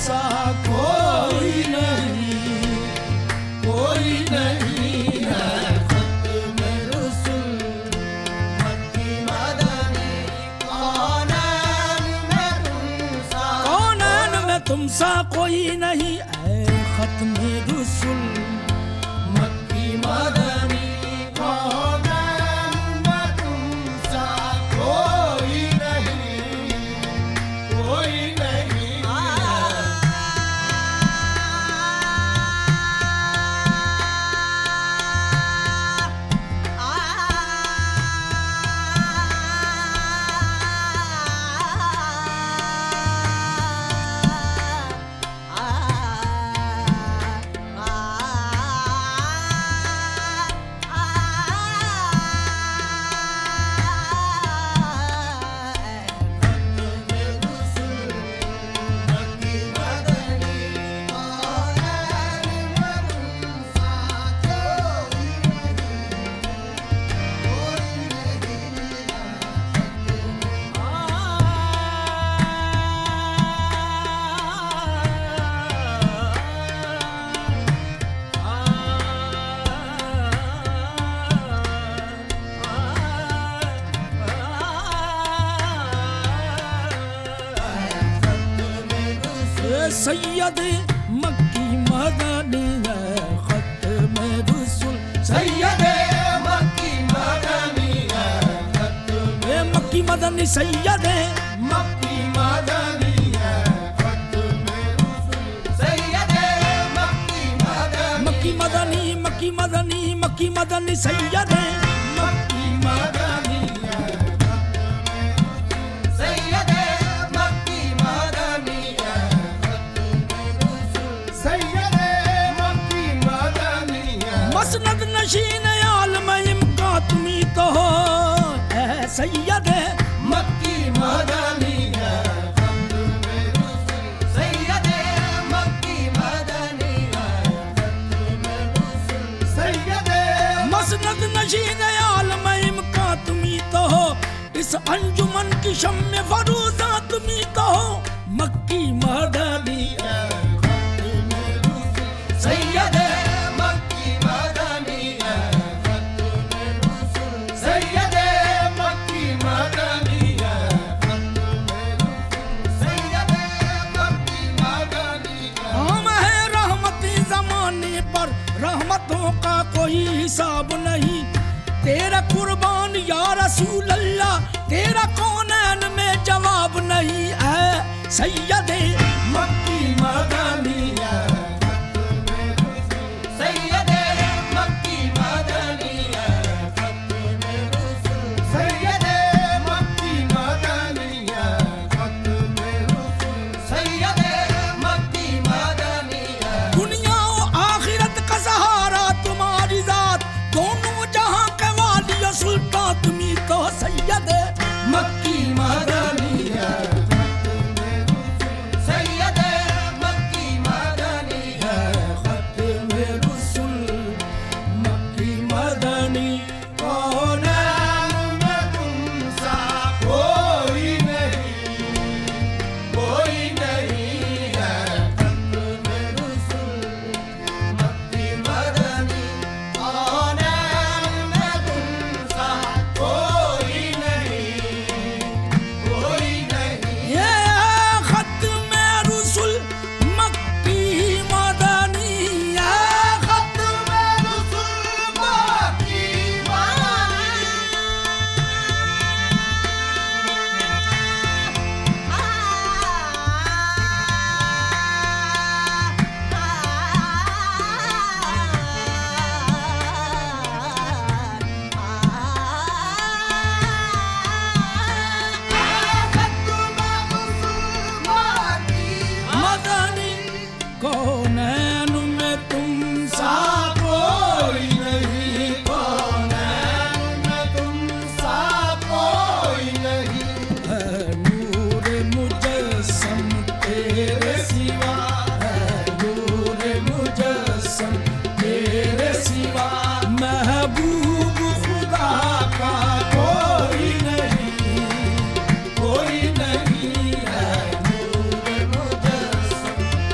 सा कोई नहीं, कोई नहीं है खत्म रसूल मक्की मदनी। कौनैन में तुम सा कोई नहीं है खत्म रसूल मक्की मदनी। सैयद मक्की मदनी है खत्म रसूल। सैयद मक्की मदनी है खत्म मक्की मदनी। सैयद मक्की मदनी है खत्म रसूल। सैयद मक्की मदनी। मक्की मदनी मक्की मदनी मक्की मदनी। सैयद मक्की मदनी है खत्म। सैयद मक्की मदनी है मसनद नशीन आलम इमका तुम्ही तो हो ऐ सैयद मक्की मदनी है खत्म रसूल। सैयद मक्की मदनी है खत्म रसूल। सैयद मसनद नशीन आलम इमका तुम्ही तो हो इस अंजुमन की शम्मे फरूजा तुम्ही तो हो मक्की मदनी है खत्म रसूल। सैयद रहमतों का कोई हिसाब नहीं तेरा कुर्बान या रसूल अल्लाह तेरा कौनैन में जवाब नहीं है सैयद मक्की मदनी है खत्म रसूल। सैयद मक्की मदनी है खत्म रसूल। सैयद मक्की मदनी है खत्म रसूल। सैयद मक्की मदनी है दुनिया और आखिरत का सहारा तुम्हारी जात दोनों जहां के वाली सुल्तान तुम्ही तो सैयद मक्की मदनी है खत्म रसूल। सैयद मक्की मदनी है खत्म रसूल मक्की मदनी। कौनैन में तुम सा कोई नहीं, कोई नहीं है खत्म रसूल मक्की मदनी। कौनैन में तुम सा कोई नहीं, कोई नहीं। ये खत्म रसूल मक्की मदनी है खत्म रसूल मक्की मदनी। कौनैन में तुम सा कोई नहीं, कौनैन में तुम सा कोई नहीं है नूर मुजस्सम तेरे सिवा है नूर मुजस्सम तेरे सिवा महबूब खुदा का कोई नहीं, कोई नहीं है नूर मुजस्सम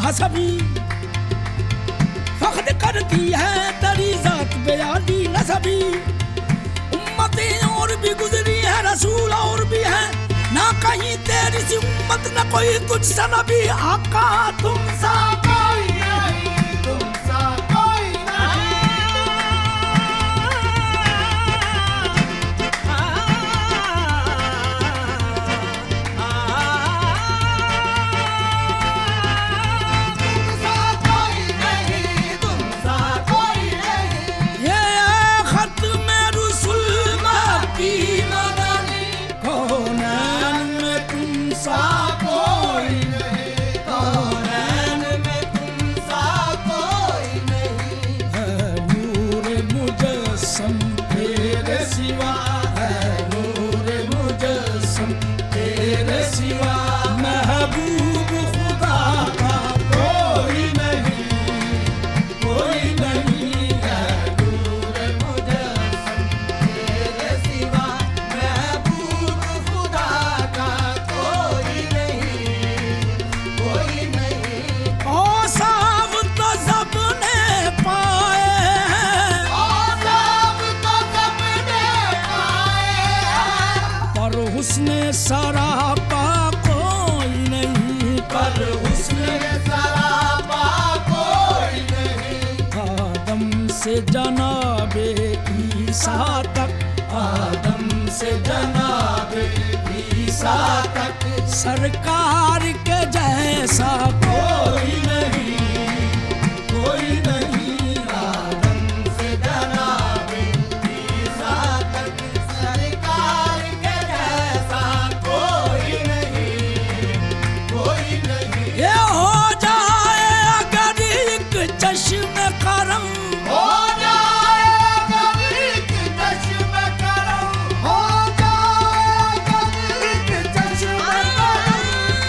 हसबी फख्र करती है तेरी जात बयाली नसबी। उम्मतें और भी गुजरी है रसूल और भी है ना कहीं तेरी सी उम्मत न कोई तुझसा नबी। आका तुम सा कोई नहीं, तुम सा कोई हुस्ने सरापा कोई नहीं, पर हुस्ने सरापा कोई नहीं। आदम से जनाबे ईसा तक, आदम से जनाबे ईसा तक सरकार के जैसा कोई नहीं, कोई नहीं। आदम से जनाबे ईसा तक सरकार के जैसा कोई नहीं, कोई नहीं। ये हो जाए अगर एक चश्मे करम, हो जाए अगर एक चश्मे करम, हो जाए अगर एक चश्मे करम।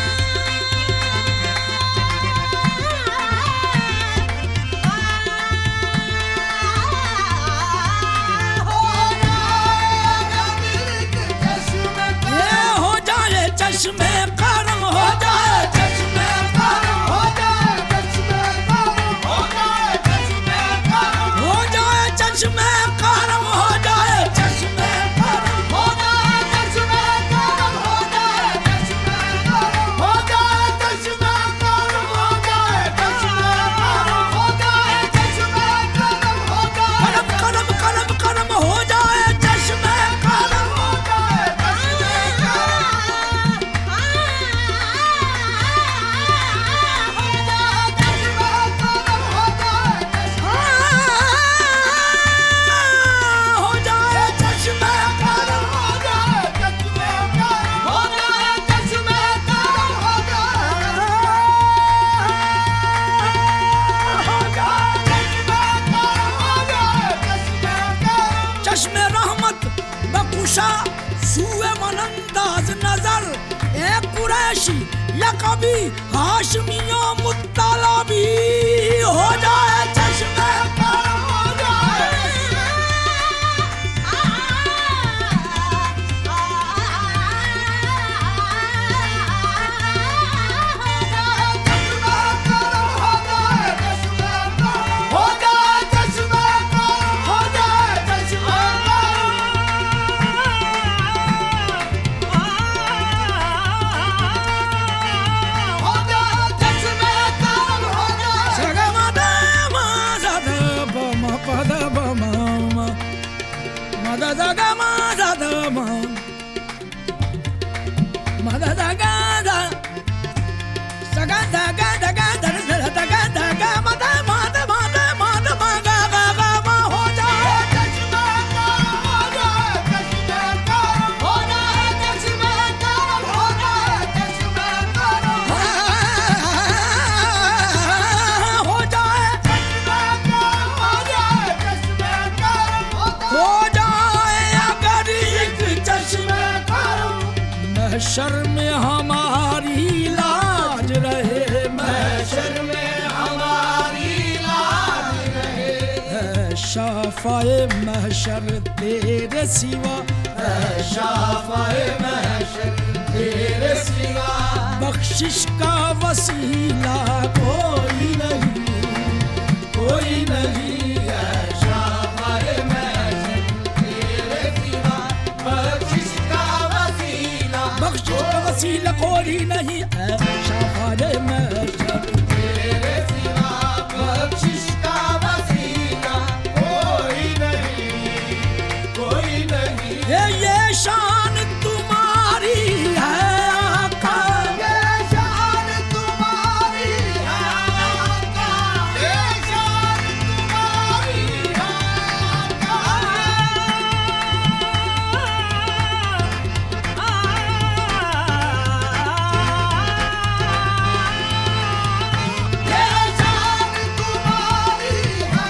चश्मे करम हो जाए, चश्मे करम हो जाए, चश्मे करम हो जाए, चश्मे करम हो जाए, चश्मे करम हो जाए, चश्मे करम हो जाए, चश्मे करम हो जाए, चश्मे करम हो जाए, चश्मे करम हो जाए, चश्मे करम हो जाए, चश्मे करम हो जाए, करम करम करम हो जाए, चश्मे करम हो जाए, चश्मे चश्मे रहमत बकुशा सुए मनंदाज नजर ए कुरैशी या कभी हाशमियों मुत्तलबी हो जाए, चश्मे करम हो जाए। महशर में हमारी लाज रहे, महशर में हमारी लाज रहे। शाफ़ाए महशर तेरे सिवा, शाफ़ाए महशर तेरे सिवा बख्शिश का वसीला कोई नहीं, कोई नहीं है शाफ़ाए महशर तेरे सिवा बख्शिश का वसीला, बख्शिश का वसीला कोई नहीं है शाफ़ाए महशर तेरे सिवा बख्शिश का वसीला कोई नहीं, कोई नहीं। ये शान तुम्हारी है आका, ये शान तुम्हारी है आका, ये शान तुम्हारी है ये शान तुम्हारी है।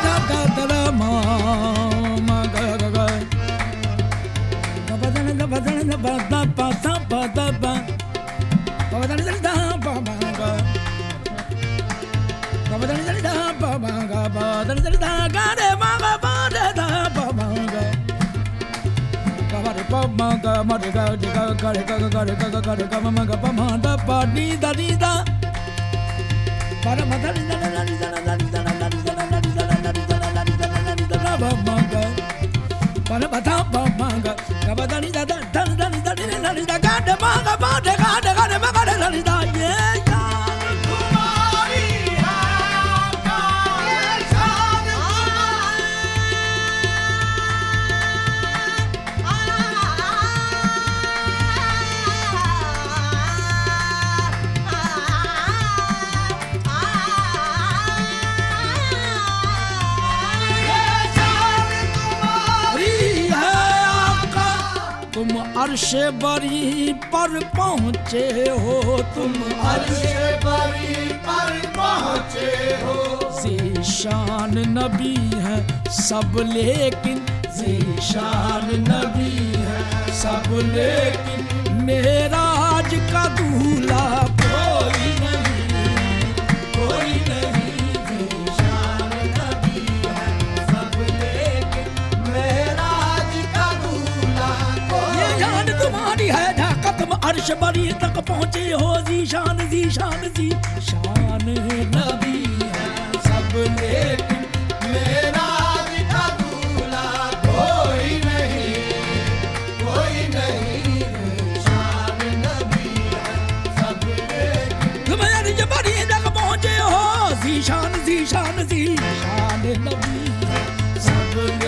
तुम अर्श बरी पर पहुँचे हो, तुम अर्श बरी पर पहुँचे हो, ज़ीशान नबी है सब लेकिन, ज़ीशान नबी है सब लेकिन मेराज का दूल्हा कोई नहीं, कोई नहीं। ज़ीशान नबी है सब लेकिन मेराज का दूल्हा कोई ये जान तुम्हारी है ढाका, तुम अर्श बरी तक पहुँचे हो, ज़ीशान ज़ीशान ज़ीशान नबी है सब लेकिन मेराज का दूल्हा कोई नहीं, कोई नहीं। ज़ीशान नबी है सब लेकिन तुम अर्श बरी तक पहुँचे हो, ज़ीशान ज़ीशान ज़ीशान नबी है सब